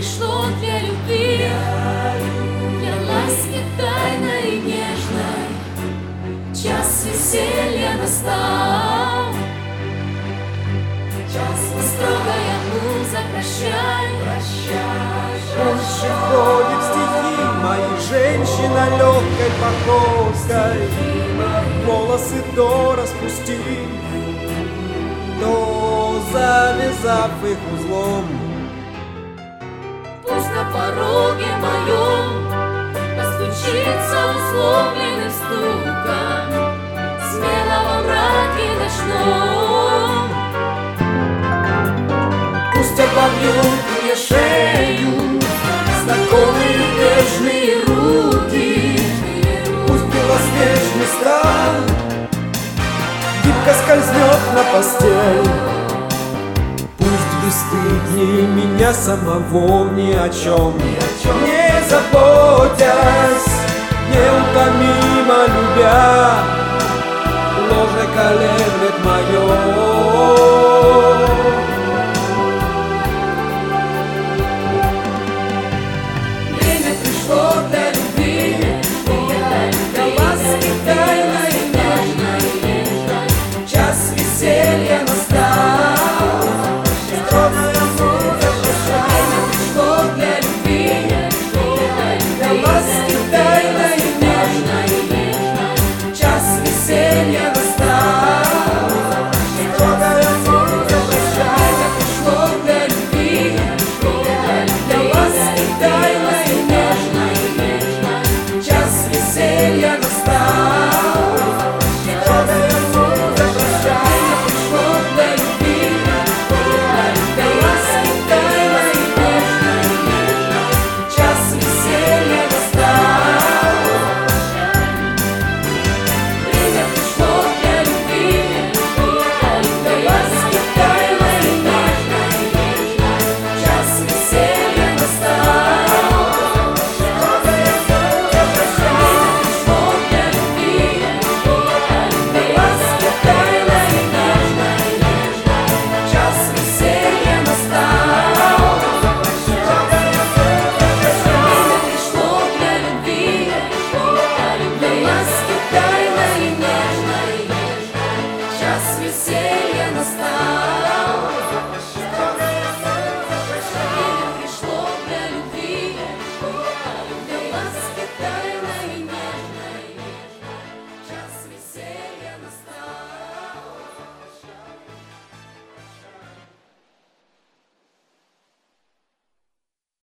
пришло для любви, для ласки тайной и нежной. Час веселья настал, час строгая муза, прощай. Пусть ходит стихи мои, женщина легкой походкой, волосы то распусти, то завязав их узлом. Пусть на пороге моем постучится условленным стуком, смело во мраке ночном. Пусть обовьют мне шею знакомые нежные руки, Пусть белоснежный стан гибко скользнет на постель. Пусть бесстыднее меня самого ни о чем не заботясь, неутомимо любя, ложе колеблет мое.